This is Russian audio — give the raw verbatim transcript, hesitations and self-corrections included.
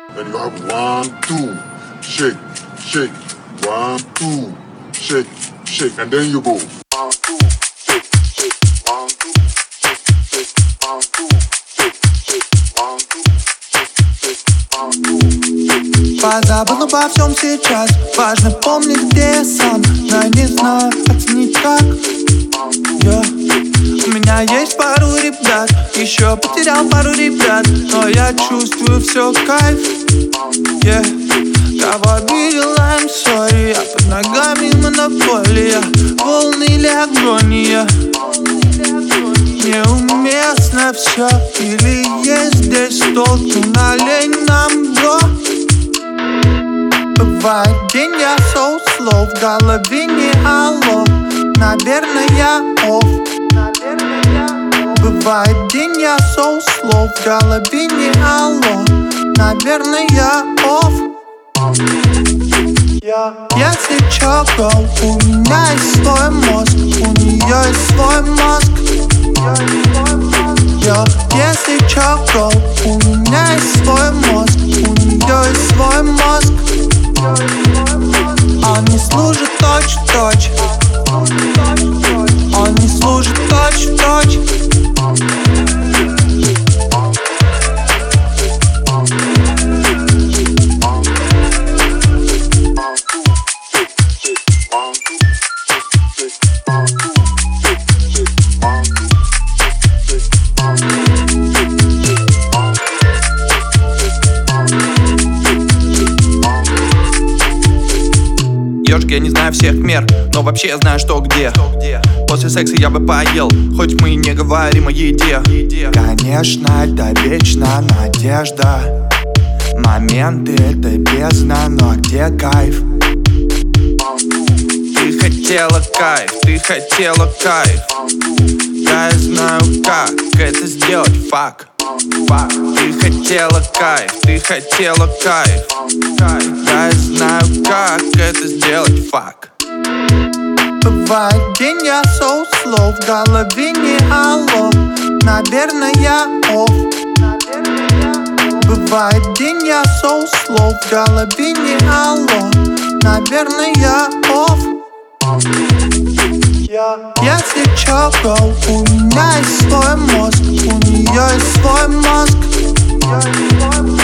Then you have one, two, shake, shake, one, two, shake, shake, and then you go. One, two, shake, shake, one, two, shake, shake, one, two, shake, shake, one, two, shake, shake, one, two, shake. Позабыл обо всем сейчас. Важно помнить, где я сам. Но я не знаю, оценить как. yeah. У меня есть пару ребят, еще потерял пару ребят, но я чувствую все кайф, yeah. Кого обидел, I'm sorry. Я под ногами монополия, волны или агония. Неуместно все, или есть здесь толку, налей нам, бро. Бывает день, я so slow, в голове не алло. Наверное, я off. Бывает день, я so slow, в голове не алло. Наверное, я off. Если чё, бро, у меня есть свой мозг, у неё есть свой мозг. Yo, если чё, бро, у меня есть свой мозг, у неё есть свой мозг. Он не служит точь-в-точь, он не служит точь-в-точь. Ёжик, я не знаю всех мер, но вообще я знаю, что где. После секса я бы поел, хоть мы и не говорим о еде. Конечно, это вечная надежда. Моменты это бездна, но где кайф? Ты хотела кайф, ты хотела кайф. Да, я знаю, как это сделать, фак. Ты хотела кайф, ты хотела кайф. Да, я знаю, как это сделать, фак. Бывает день, я so slow, в голове не алло. Наверное, я off. Бывает день, я so slow, в голове не алло. Наверное, я off. Если чё, бро, у меня есть свой мозг, у неё есть свой мозг.